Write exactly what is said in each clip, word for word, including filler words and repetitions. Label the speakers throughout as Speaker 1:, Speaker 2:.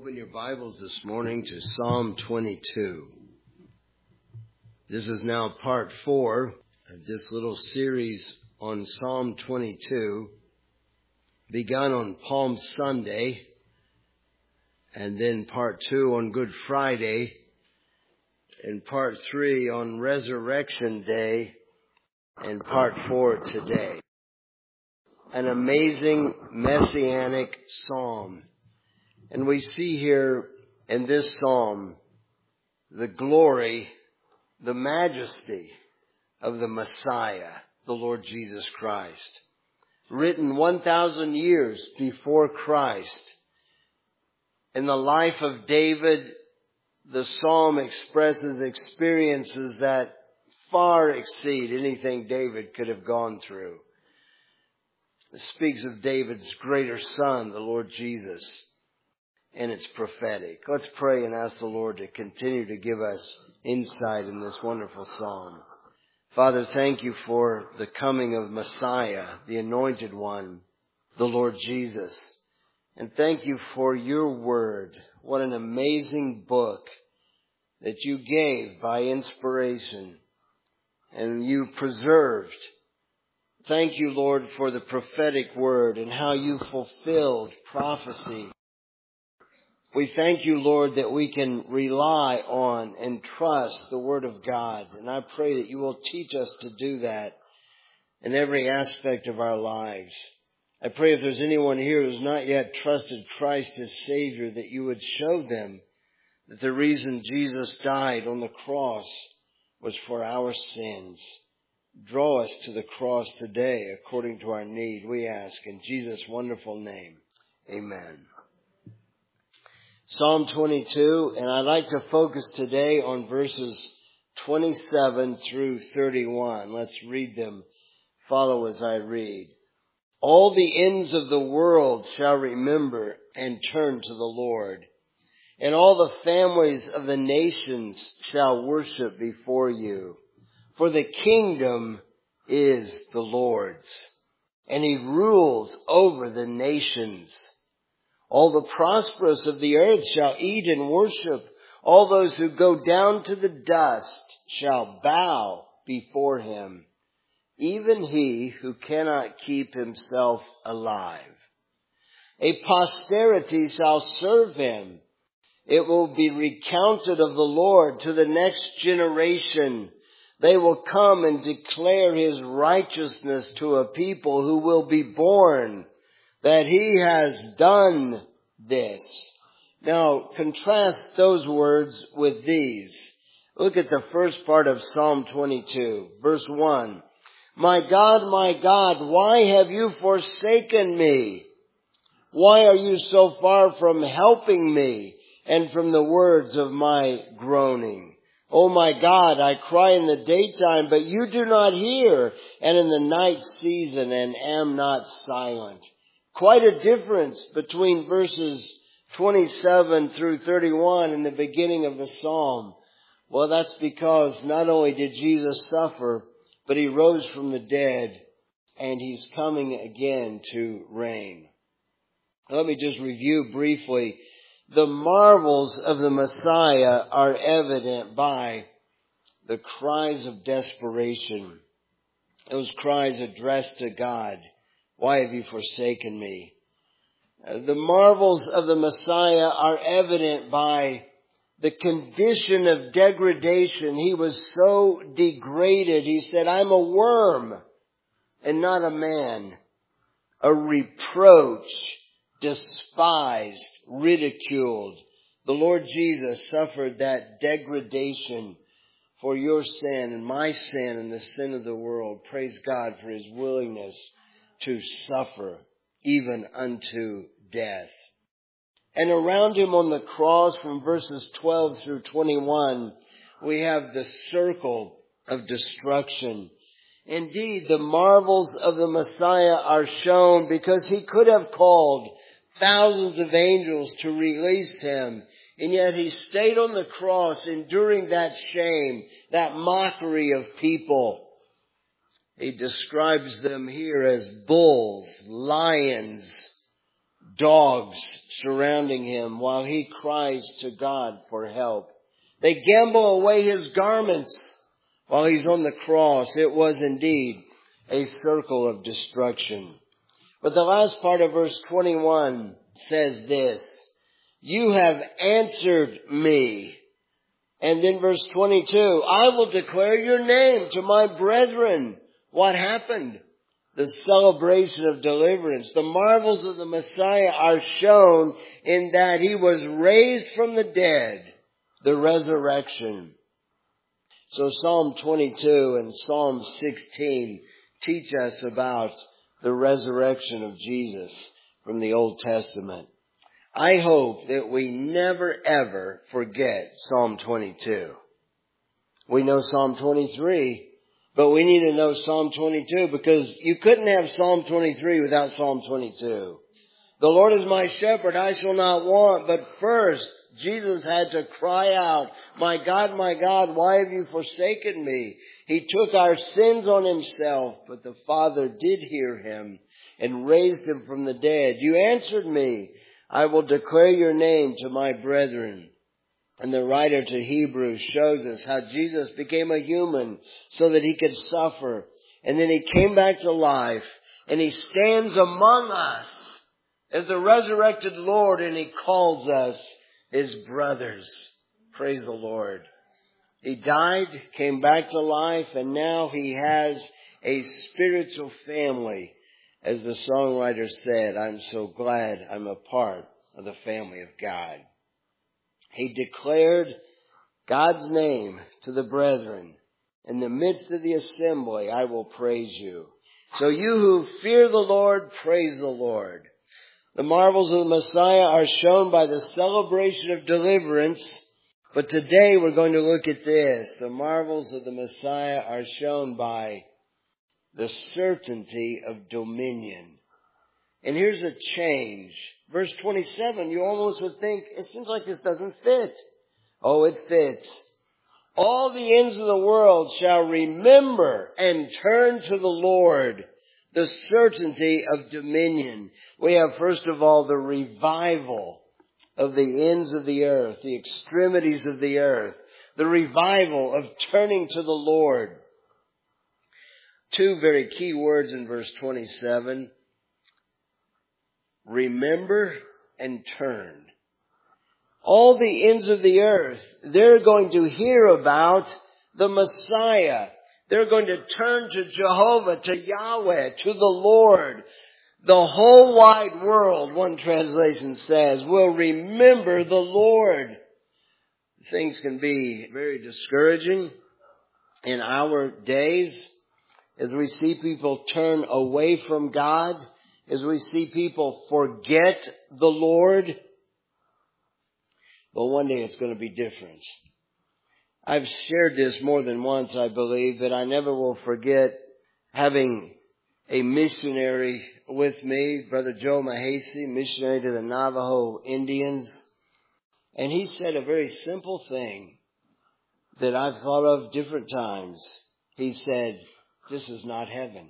Speaker 1: Open your Bibles this morning to Psalm twenty-two. This is now part four of this little series on Psalm twenty-two, begun on Palm Sunday, and then part two on Good Friday, and part three on Resurrection Day, and part four today. An amazing messianic psalm. And we see here in this psalm the glory, the majesty of the Messiah, the Lord Jesus Christ. Written one thousand years before Christ. In the life of David, the psalm expresses experiences that far exceed anything David could have gone through. It speaks of David's greater son, the Lord Jesus. And it's prophetic. Let's pray and ask the Lord to continue to give us insight in this wonderful psalm. Father, thank you for the coming of Messiah, the Anointed One, the Lord Jesus. And thank you for your word. What an amazing book that you gave by inspiration and you preserved. Thank you, Lord, for the prophetic word and how you fulfilled prophecy. We thank you, Lord, that we can rely on and trust the Word of God. And I pray that you will teach us to do that in every aspect of our lives. I pray if there's anyone here who's not yet trusted Christ as Savior, that you would show them that the reason Jesus died on the cross was for our sins. Draw us to the cross today according to our need, we ask in Jesus' wonderful name. Amen. Psalm twenty-two, and I'd like to focus today on verses twenty-seven through thirty-one. Let's read them. Follow as I read. All the ends of the world shall remember and turn to the Lord, and all the families of the nations shall worship before you. For the kingdom is the Lord's, and he rules over the nations. All the prosperous of the earth shall eat and worship. All those who go down to the dust shall bow before him, even he who cannot keep himself alive. A posterity shall serve him. It will be recounted of the Lord to the next generation. They will come and declare his righteousness to a people who will be born, that he has done this. Now, contrast those words with these. Look at the first part of Psalm twenty-two, verse one. My God, my God, why have you forsaken me? Why are you so far from helping me and from the words of my groaning? Oh my God, I cry in the daytime, but you do not hear, and in the night season, and am not silent. Quite a difference between verses twenty-seven through thirty-one in the beginning of the psalm. Well, that's because not only did Jesus suffer, but he rose from the dead, and he's coming again to reign. Let me just review briefly. The marvels of the Messiah are evident by the cries of desperation. Those cries addressed to God. Why have you forsaken me? Uh, the marvels of the Messiah are evident by the condition of degradation. He was so degraded. He said, I'm a worm and not a man. A reproach, despised, ridiculed. The Lord Jesus suffered that degradation for your sin and my sin and the sin of the world. Praise God for his willingness to suffer, even unto death. And around him on the cross from verses twelve through twenty-one, we have the circle of destruction. Indeed, the marvels of the Messiah are shown because he could have called thousands of angels to release him. And yet he stayed on the cross, enduring that shame, that mockery of people. He describes them here as bulls, lions, dogs surrounding him while he cries to God for help. They gamble away his garments while he's on the cross. It was indeed a circle of destruction. But the last part of verse twenty-one says this, you have answered me. And then verse twenty-two, I will declare your name to my brethren. What happened? The celebration of deliverance. The marvels of the Messiah are shown in that he was raised from the dead, the resurrection. So Psalm twenty-two and Psalm sixteen teach us about the resurrection of Jesus from the Old Testament. I hope that we never ever forget Psalm twenty-two. We know Psalm twenty-three, but we need to know Psalm twenty-two because you couldn't have Psalm twenty-three without Psalm twenty-two. The Lord is my shepherd, I shall not want. But first, Jesus had to cry out, my God, my God, why have you forsaken me? He took our sins on himself, but the Father did hear him and raised him from the dead. You answered me, I will declare your name to my brethren. And the writer to Hebrews shows us how Jesus became a human so that he could suffer. And then he came back to life and he stands among us as the resurrected Lord and he calls us his brothers. Praise the Lord. He died, came back to life, and now he has a spiritual family. As the songwriter said, I'm so glad I'm a part of the family of God. He declared God's name to the brethren. In the midst of the assembly, I will praise you. So you who fear the Lord, praise the Lord. The marvels of the Messiah are shown by the celebration of deliverance. But today we're going to look at this. The marvels of the Messiah are shown by the certainty of dominion. And here's a change. Verse twenty-seven, you almost would think, it seems like this doesn't fit. Oh, it fits. All the ends of the world shall remember and turn to the Lord. The certainty of dominion. We have, first of all, the revival of the ends of the earth, the extremities of the earth. The revival of turning to the Lord. Two very key words in verse twenty-seven. Remember and turn. All the ends of the earth, they're going to hear about the Messiah. They're going to turn to Jehovah, to Yahweh, to the Lord. The whole wide world, one translation says, will remember the Lord. Things can be very discouraging in our days as we see people turn away from God, as we see people forget the Lord. But one day it's going to be different. I've shared this more than once, I believe, but I never will forget having a missionary with me, Brother Joe Mahasi, missionary to the Navajo Indians. And he said a very simple thing that I've thought of different times. He said, this is not heaven.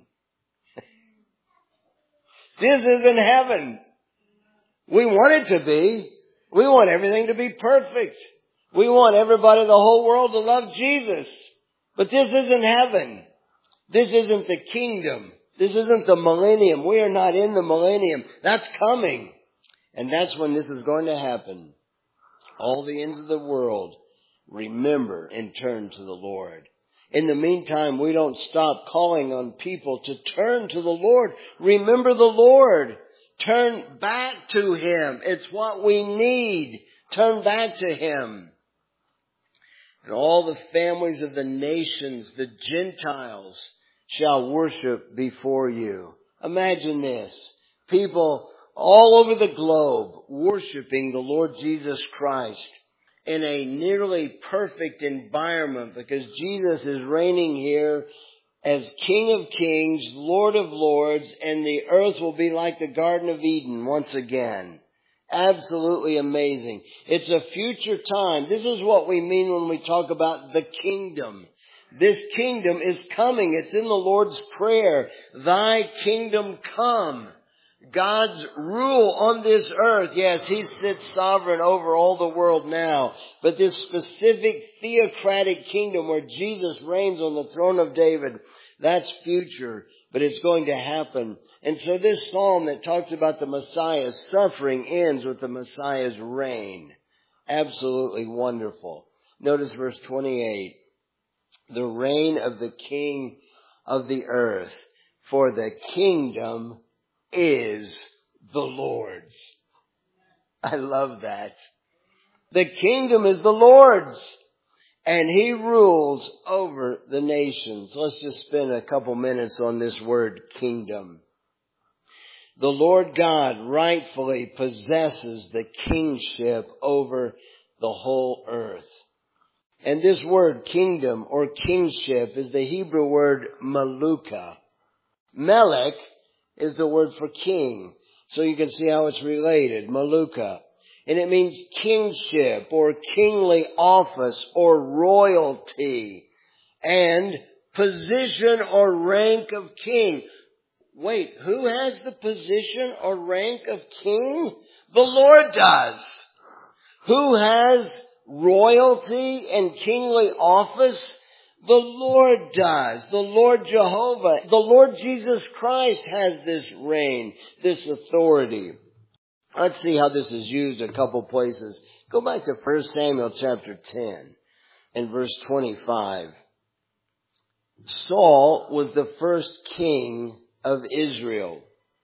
Speaker 1: This isn't heaven. We want it to be. We want everything to be perfect. We want everybody, the whole world, to love Jesus. But this isn't heaven. This isn't the kingdom. This isn't the millennium. We are not in the millennium. That's coming. And that's when this is going to happen. All the ends of the world remember and turn to the Lord. In the meantime, we don't stop calling on people to turn to the Lord. Remember the Lord. Turn back to Him. It's what we need. Turn back to Him. And all the families of the nations, the Gentiles, shall worship before you. Imagine this. People all over the globe worshiping the Lord Jesus Christ in a nearly perfect environment because Jesus is reigning here as King of Kings, Lord of Lords, and the earth will be like the Garden of Eden once again. Absolutely amazing. It's a future time. This is what we mean when we talk about the kingdom. This kingdom is coming. It's in the Lord's Prayer. Thy kingdom come. God's rule on this earth. Yes, He sits sovereign over all the world now. But this specific theocratic kingdom where Jesus reigns on the throne of David, that's future, but it's going to happen. And so this psalm that talks about the Messiah's suffering ends with the Messiah's reign. Absolutely wonderful. Notice verse twenty-eight. The reign of the King of the earth, for the kingdom is the Lord's. I love that. The kingdom is the Lord's, and He rules over the nations. Let's just spend a couple minutes on this word kingdom. The Lord God rightfully possesses the kingship over the whole earth. And this word kingdom or kingship is the Hebrew word maluka. Melech is the word for king. So you can see how it's related. Maluka. And it means kingship or kingly office or royalty and position or rank of king. Wait, who has the position or rank of king? The Lord does. Who has royalty and kingly office? The Lord does. The Lord Jehovah, the Lord Jesus Christ has this reign, this authority. Let's see how this is used a couple places. Go back to First Samuel chapter ten and verse twenty-five. Saul was the first king of Israel.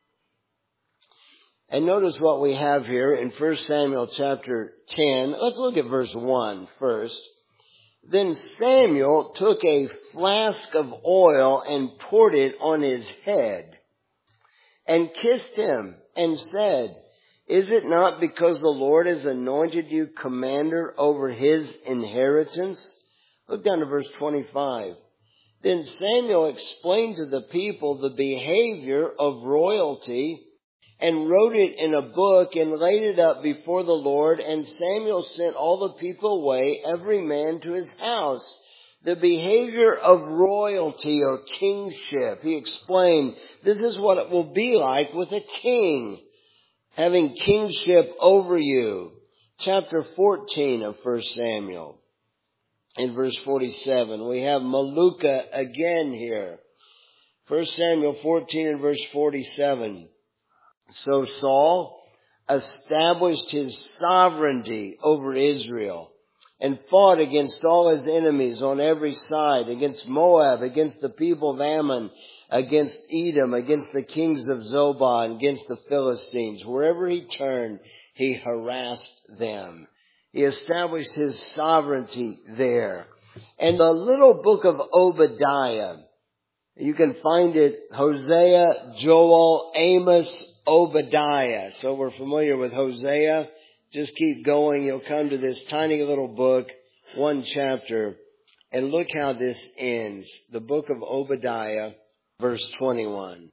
Speaker 1: And notice what we have here in First Samuel chapter ten. Let's look at verse one first. Then Samuel took a flask of oil and poured it on his head and kissed him and said, "Is it not because the Lord has anointed you commander over His inheritance?" Look down to verse twenty-five. Then Samuel explained to the people the behavior of royalty and wrote it in a book and laid it up before the Lord. And Samuel sent all the people away, every man to his house. The behavior of royalty or kingship. He explained, this is what it will be like with a king, having kingship over you. Chapter fourteen of First Samuel. In verse forty-seven, we have Maluka again here. First Samuel fourteen and verse forty-seven. So Saul established his sovereignty over Israel and fought against all his enemies on every side, against Moab, against the people of Ammon, against Edom, against the kings of Zobah, and against the Philistines. Wherever he turned, he harassed them. He established his sovereignty there. And the little book of Obadiah, you can find it Hosea, Joel, Amos, Obadiah. So we're familiar with Hosea. Just keep going. You'll come to this tiny little book, one chapter. And look how this ends. The book of Obadiah, verse twenty-one.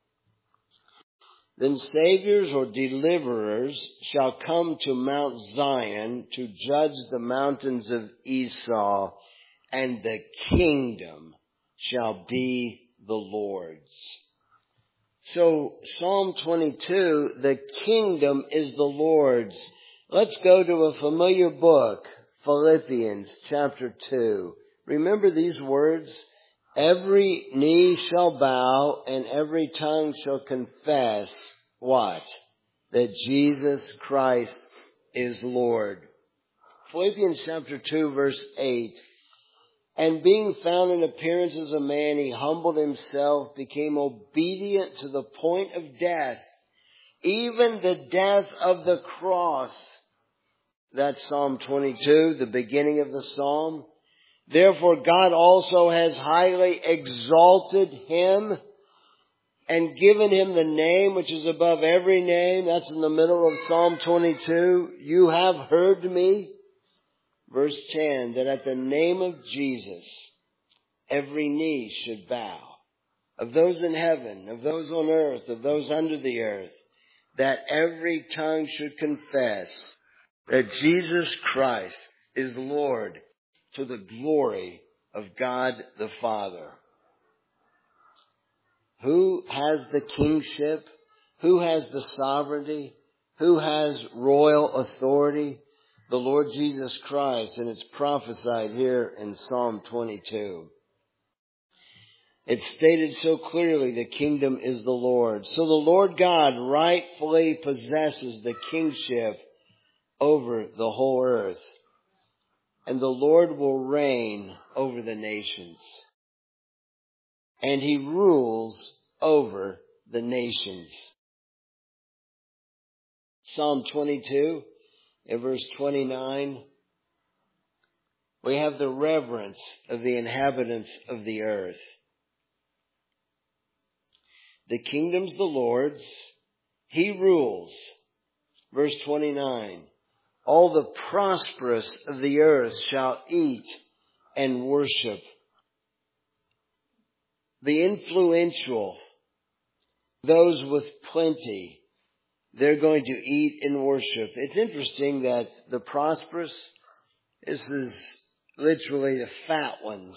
Speaker 1: Then saviors or deliverers shall come to Mount Zion to judge the mountains of Esau, and the kingdom shall be the Lord's. So Psalm twenty-two, the kingdom is the Lord's. Let's go to a familiar book, Philippians chapter two. Remember these words? Every knee shall bow and every tongue shall confess what? That Jesus Christ is Lord. Philippians chapter two verse eight. And being found in appearance as a man, he humbled himself, became obedient to the point of death, even the death of the cross. That's Psalm twenty-two, the beginning of the psalm. Therefore God also has highly exalted him and given him the name which is above every name. That's in the middle of Psalm twenty-two. You have heard me. Verse ten, that at the name of Jesus, every knee should bow, of those in heaven, of those on earth, of those under the earth, that every tongue should confess that Jesus Christ is Lord, to the glory of God the Father. Who has the kingship? Who has the sovereignty? Who has royal authority? The Lord Jesus Christ, and it's prophesied here in Psalm twenty-two. It's stated so clearly, the kingdom is the Lord. So the Lord God rightfully possesses the kingship over the whole earth. And the Lord will reign over the nations. And He rules over the nations. Psalm twenty-two, in verse twenty-nine, we have the reverence of the inhabitants of the earth. The kingdom's the Lord's. He rules. Verse twenty-nine. All the prosperous of the earth shall eat and worship. The influential, those with plenty, they're going to eat and worship. It's interesting that the prosperous, this is literally the fat ones.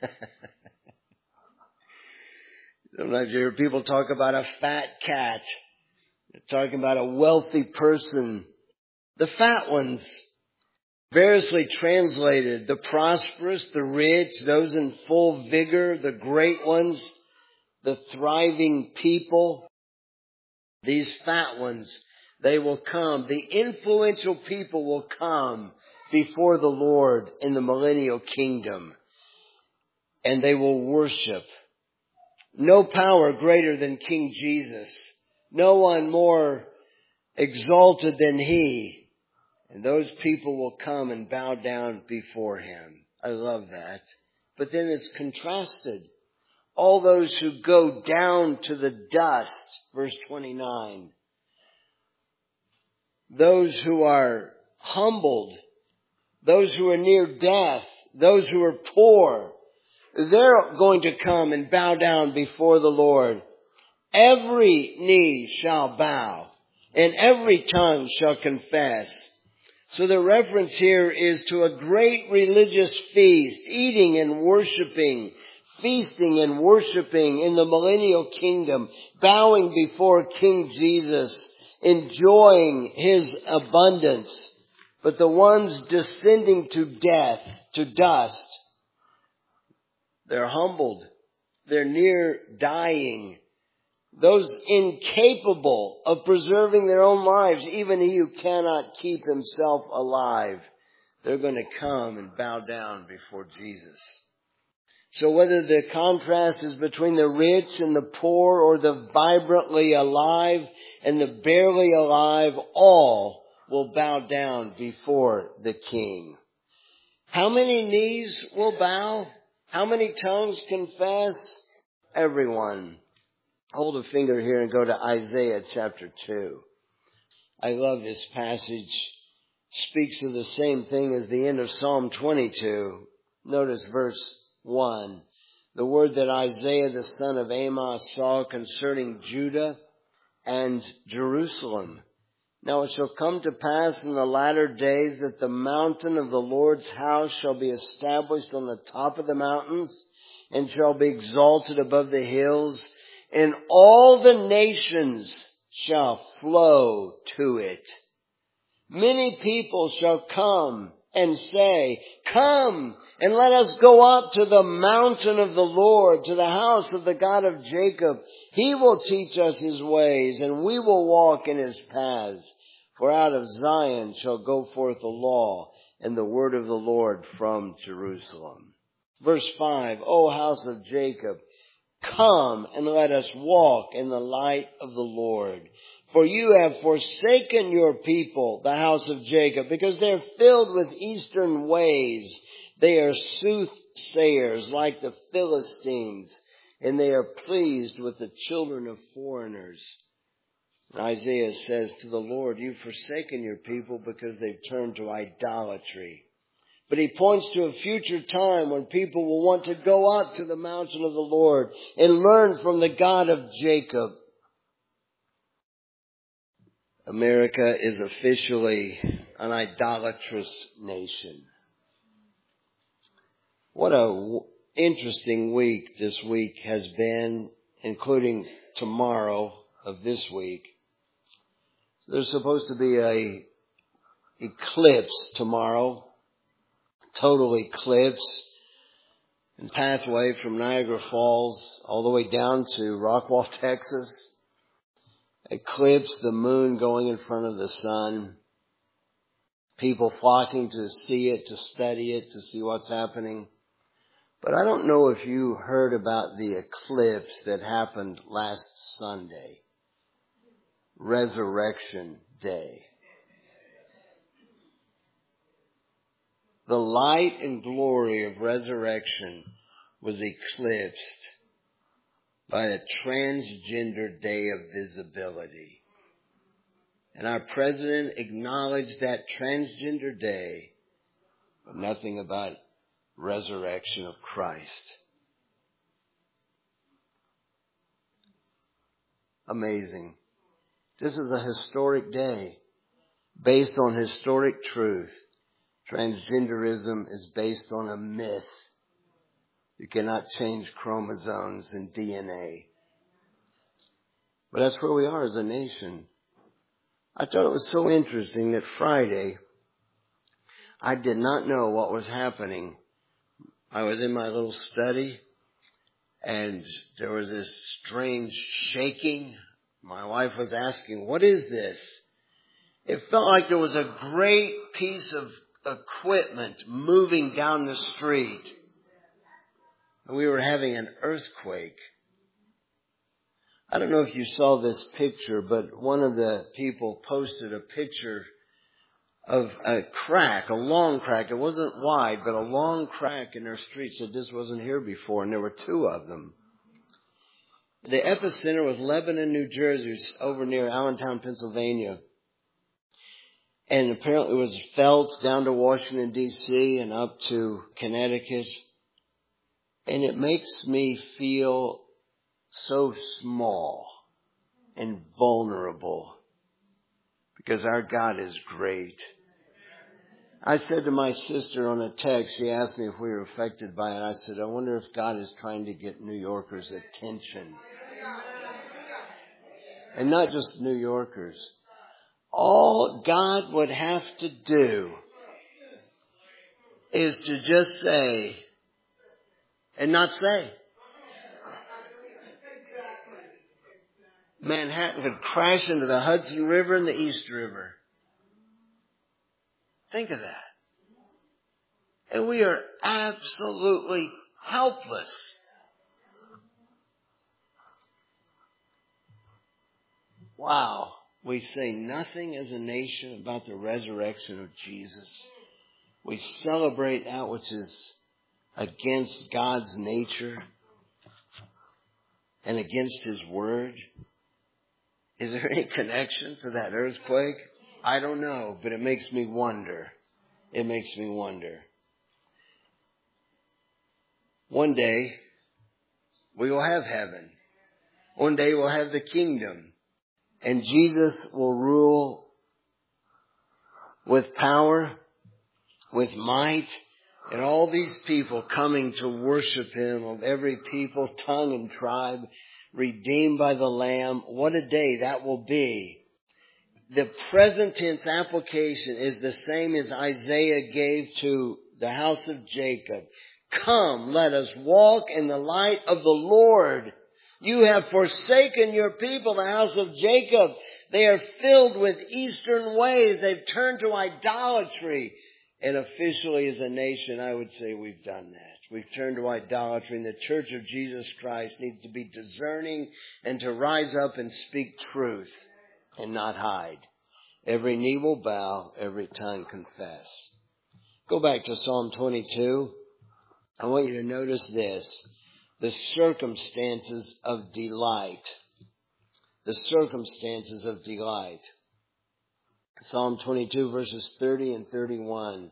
Speaker 1: Sometimes you hear people talk about a fat cat. They're talking about a wealthy person. The fat ones, variously translated, the prosperous, the rich, those in full vigor, the great ones, the thriving people. These fat ones, they will come. The influential people will come before the Lord in the millennial kingdom. And they will worship. No power greater than King Jesus. No one more exalted than He. And those people will come and bow down before Him. I love that. But then it's contrasted. All those who go down to the dust, verse twenty-nine. Those who are humbled, those who are near death, those who are poor, they're going to come and bow down before the Lord. Every knee shall bow, and every tongue shall confess. So the reference here is to a great religious feast, eating and worshiping, feasting and worshiping in the millennial kingdom, bowing before King Jesus, enjoying His abundance. But the ones descending to death, to dust, they're humbled. They're near dying. Those incapable of preserving their own lives, even he who cannot keep himself alive, they're going to come and bow down before Jesus. So whether the contrast is between the rich and the poor, or the vibrantly alive and the barely alive, all will bow down before the King. How many knees will bow? How many tongues confess? Everyone. Hold a finger here and go to Isaiah chapter two. I love this passage. Speaks of the same thing as the end of Psalm twenty-two. Notice verse one. The word that Isaiah the son of Amos saw concerning Judah and Jerusalem. Now it shall come to pass in the latter days that the mountain of the Lord's house shall be established on the top of the mountains, and shall be exalted above the hills, and all the nations shall flow to it. Many people shall come and say, come and let us go up to the mountain of the Lord, to the house of the God of Jacob. He will teach us His ways, and we will walk in His paths. For out of Zion shall go forth the law and the word of the Lord from Jerusalem. Verse five, O house of Jacob, come and let us walk in the light of the Lord. For you have forsaken your people, the house of Jacob, because they are filled with eastern ways. They are soothsayers like the Philistines, and they are pleased with the children of foreigners. Isaiah says to the Lord, you've forsaken your people because they've turned to idolatry. But he points to a future time when people will want to go up to the mountain of the Lord and learn from the God of Jacob. America is officially an idolatrous nation. What a interesting week this week has been, including tomorrow of this week. There's supposed to be a eclipse tomorrow, total eclipse, and pathway from Niagara Falls all the way down to Rockwall, Texas. Eclipse, the moon going in front of the sun. People flocking to see it, to study it, to see what's happening. But I don't know if you heard about the eclipse that happened last Sunday. Resurrection Day. The light and glory of resurrection was eclipsed by a transgender day of visibility. And our president acknowledged that transgender day, but nothing about resurrection of Christ. Amazing. This is a historic day based on historic truth. Transgenderism is based on a myth. You cannot change chromosomes and D N A. But that's where we are as a nation. I thought it was so interesting that Friday, I did not know what was happening. I was in my little study, and there was this strange shaking. My wife was asking, "What is this?" It felt like there was a great piece of equipment moving down the street. And we were having an earthquake. I don't know if you saw this picture, but one of the people posted a picture of a crack, a long crack. It wasn't wide, but a long crack in their street. Said this wasn't here before, and there were two of them. The epicenter was Lebanon, New Jersey, over near Allentown, Pennsylvania. And apparently it was felt down to Washington, D C and up to Connecticut. And it makes me feel so small and vulnerable because our God is great. I said to my sister on a text, she asked me if we were affected by it. I said, I wonder if God is trying to get New Yorkers' attention. And not just New Yorkers. All God would have to do is to just say, and not say. Manhattan could crash into the Hudson River and the East River. Think of that. And we are absolutely helpless. Wow. We say nothing as a nation about the resurrection of Jesus. We celebrate that which is against God's nature and against His Word. Is there any connection to that earthquake? I don't know, but it makes me wonder. It makes me wonder. One day, we will have heaven. One day we'll have the kingdom. And Jesus will rule with power, with might, and all these people coming to worship Him of every people, tongue, and tribe, redeemed by the Lamb. What a day that will be. The present tense application is the same as Isaiah gave to the house of Jacob. Come, let us walk in the light of the Lord. You have forsaken your people, the house of Jacob. They are filled with eastern ways. They've turned to idolatry. And officially as a nation, I would say we've done that. We've turned to idolatry. And the Church of Jesus Christ needs to be discerning and to rise up and speak truth and not hide. Every knee will bow, every tongue confess. Go back to Psalm twenty-two. I want you to notice this. The circumstances of delight. The circumstances of delight. Psalm twenty-two verses thirty and thirty-one.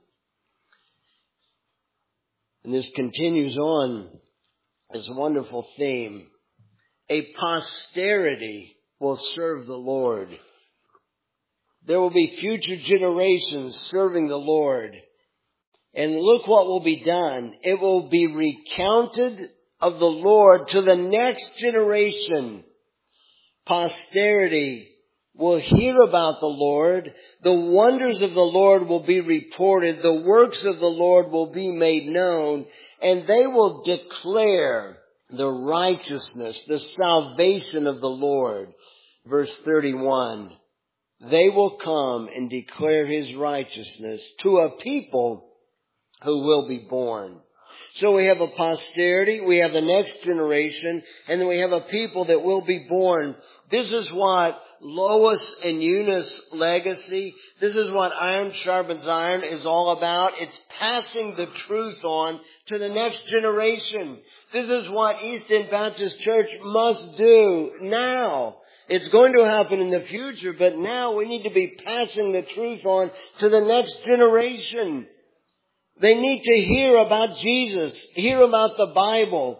Speaker 1: And this continues on this wonderful theme. A posterity will serve the Lord. There will be future generations serving the Lord. And look what will be done. It will be recounted of the Lord to the next generation. Posterity will hear about the Lord. The wonders of the Lord will be reported. The works of the Lord will be made known. And they will declare the righteousness, the salvation of the Lord. Verse thirty-one. They will come and declare His righteousness to a people who will be born. So we have a posterity, we have the next generation, and then we have a people that will be born. This is what Lois and Eunice legacy, this is what Iron Sharpens Iron is all about. It's passing the truth on to the next generation. This is what East End Baptist Church must do now. It's going to happen in the future, but now we need to be passing the truth on to the next generation. They need to hear about Jesus, hear about the Bible.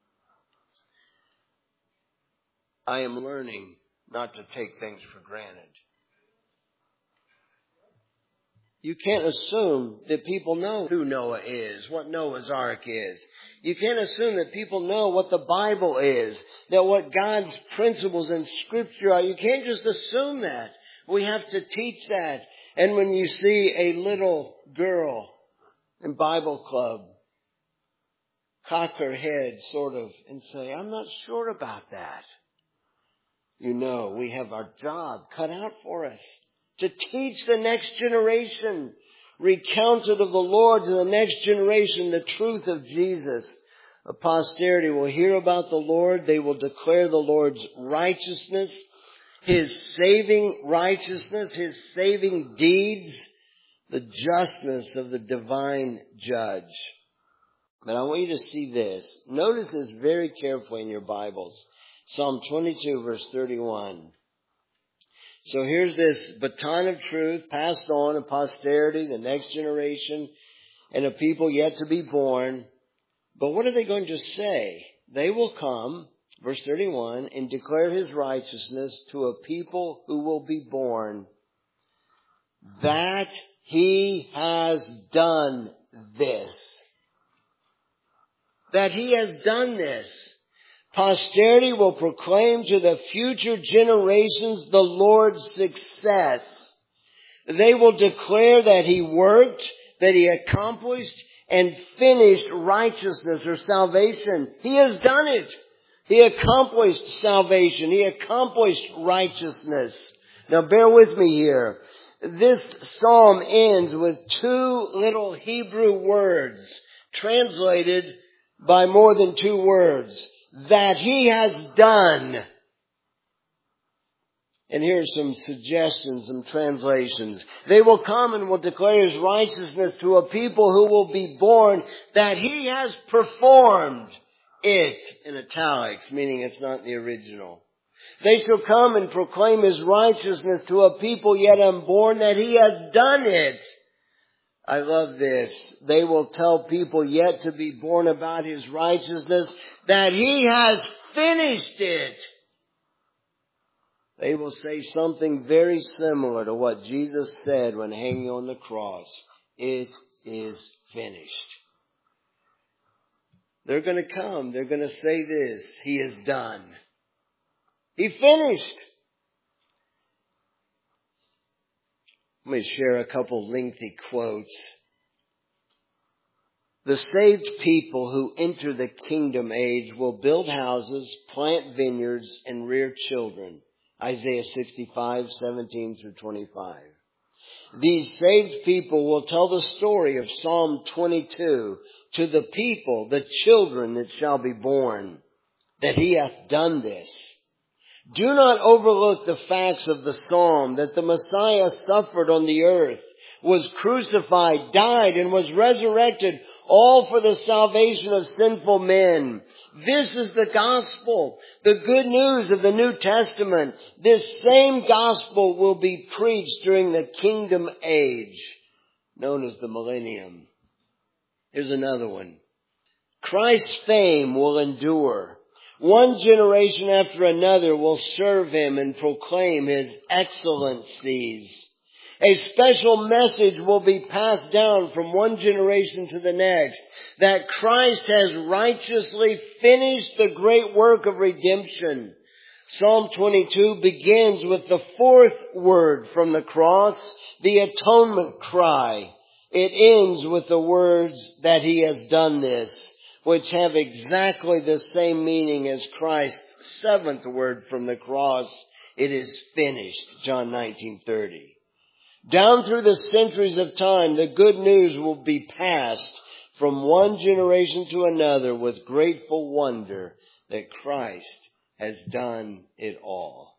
Speaker 1: I am learning not to take things for granted. You can't assume that people know who Noah is, what Noah's Ark is. You can't assume that people know what the Bible is, that what God's principles and Scripture are. You can't just assume that. We have to teach that. And when you see a little girl in Bible club cock her head sort of and say, I'm not sure about that. You know, we have our job cut out for us to teach the next generation, recount it of the Lord to the next generation, the truth of Jesus. A posterity will hear about the Lord. They will declare the Lord's righteousness, His saving righteousness, His saving deeds, the justness of the divine judge. But I want you to see this. Notice this very carefully in your Bibles. Psalm twenty-two, verse thirty-one. So here's this baton of truth passed on to posterity, the next generation, and a people yet to be born. But what are they going to say? They will come, verse thirty-one, and declare His righteousness to a people who will be born, that He has done this. That He has done this. Posterity will proclaim to the future generations the Lord's success. They will declare that He worked, that He accomplished and finished righteousness or salvation. He has done it. He accomplished salvation. He accomplished righteousness. Now bear with me here. This psalm ends with two little Hebrew words translated by more than two words. That He has done. And here's some suggestions, some translations. They will come and will declare His righteousness to a people who will be born, that He has performed it, in italics, meaning it's not the original. They shall come and proclaim His righteousness to a people yet unborn, that He has done it. I love this. They will tell people yet to be born about His righteousness, that He has finished it. They will say something very similar to what Jesus said when hanging on the cross. It is finished. They're going to come. They're going to say this. He is done. He finished. Let me share a couple lengthy quotes. The saved people who enter the kingdom age will build houses, plant vineyards, and rear children. Isaiah sixty-five, seventeen through twenty-five. These saved people will tell the story of Psalm twenty-two to the people, the children that shall be born, that He hath done this. Do not overlook the facts of the psalm that the Messiah suffered on the earth, was crucified, died, and was resurrected, all for the salvation of sinful men. This is the gospel, the good news of the New Testament. This same gospel will be preached during the kingdom age, known as the millennium. Here's another one. Christ's fame will endure. One generation after another will serve Him and proclaim His excellencies. A special message will be passed down from one generation to the next, that Christ has righteously finished the great work of redemption. Psalm twenty-two begins with the fourth word from the cross, the atonement cry. It ends with the words that he has done this, which have exactly the same meaning as Christ's seventh word from the cross. It is finished, John nineteen thirty. Down through the centuries of time, the good news will be passed from one generation to another with grateful wonder that Christ has done it all.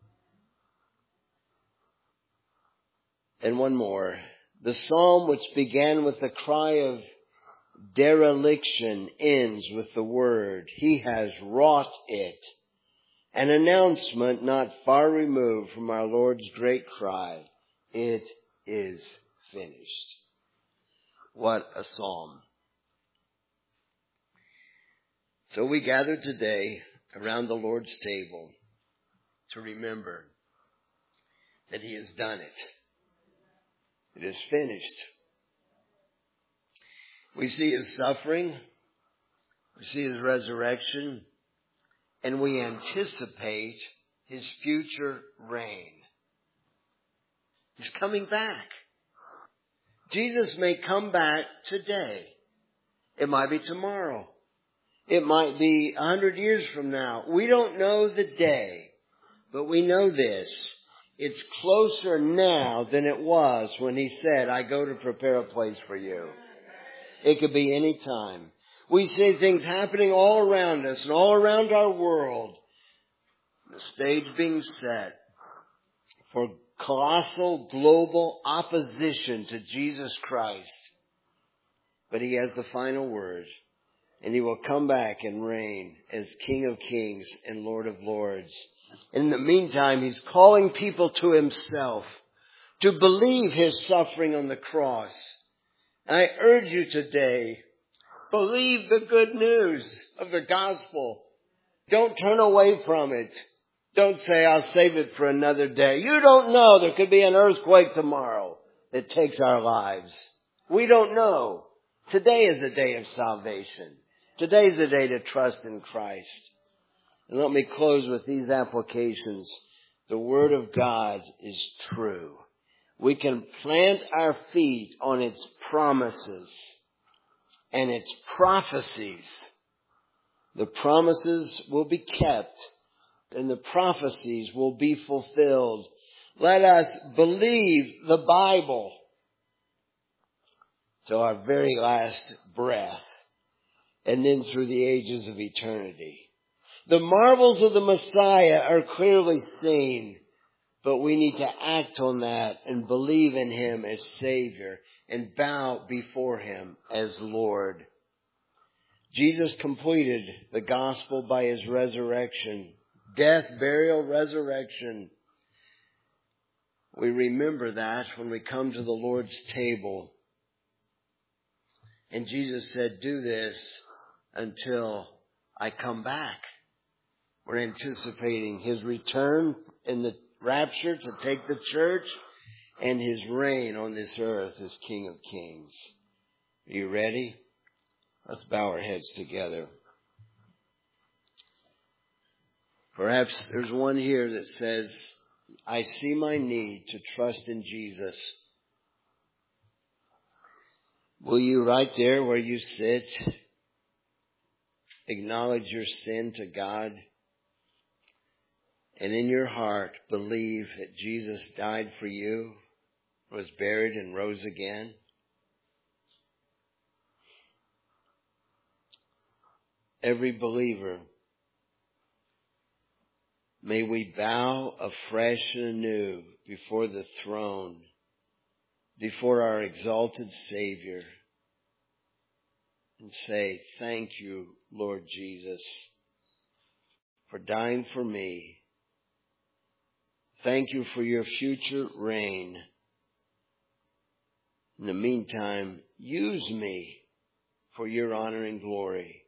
Speaker 1: And one more. The psalm, which began with the cry of dereliction, ends with the word, he has wrought it. An announcement not far removed from our Lord's great cry, it is finished. What a psalm. So we gather today around the Lord's table to remember that he has done it. It is finished. We see his suffering, we see his resurrection, and we anticipate his future reign. He's coming back. Jesus may come back today. It might be tomorrow. It might be a hundred years from now. We don't know the day, but we know this. It's closer now than it was when he said, I go to prepare a place for you. It could be any time. We see things happening all around us and all around our world. The stage being set for colossal global opposition to Jesus Christ. But he has the final word. And he will come back and reign as King of Kings and Lord of Lords. In the meantime, he's calling people to himself to believe his suffering on the cross. I urge you today, believe the good news of the gospel. Don't turn away from it. Don't say, I'll save it for another day. You don't know. There could be an earthquake tomorrow that takes our lives. We don't know. Today is a day of salvation. Today's a day to trust in Christ. And let me close with these applications. The Word of God is true. We can plant our feet on its promises and its prophecies. The promises will be kept and the prophecies will be fulfilled. Let us believe the Bible to our very last breath, and then through the ages of eternity. The marvels of the Messiah are clearly seen, but we need to act on that and believe in him as Savior and bow before him as Lord. Jesus completed the gospel by his resurrection. Death, burial, resurrection. We remember that when we come to the Lord's table. And Jesus said, do this until I come back. We're anticipating his return in the rapture to take the church and his reign on this earth as King of Kings. Are you ready? Let's bow our heads together. Perhaps there's one here that says, I see my need to trust in Jesus. Will you, right there where you sit, acknowledge your sin to God? And in your heart, believe that Jesus died for you, was buried and rose again? Every believer, may we bow afresh and anew before the throne, before our exalted Savior, and say, thank you, Lord Jesus, for dying for me. Thank you for your future reign. In the meantime, use me for your honor and glory.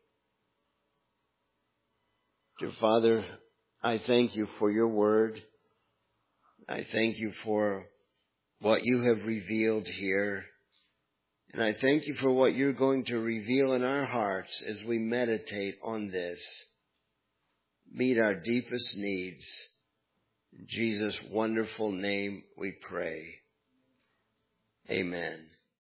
Speaker 1: Dear Father, I thank you for your word. I thank you for what you have revealed here. And I thank you for what you're going to reveal in our hearts as we meditate on this. meet our deepest needs. In Jesus' wonderful name we pray. Amen.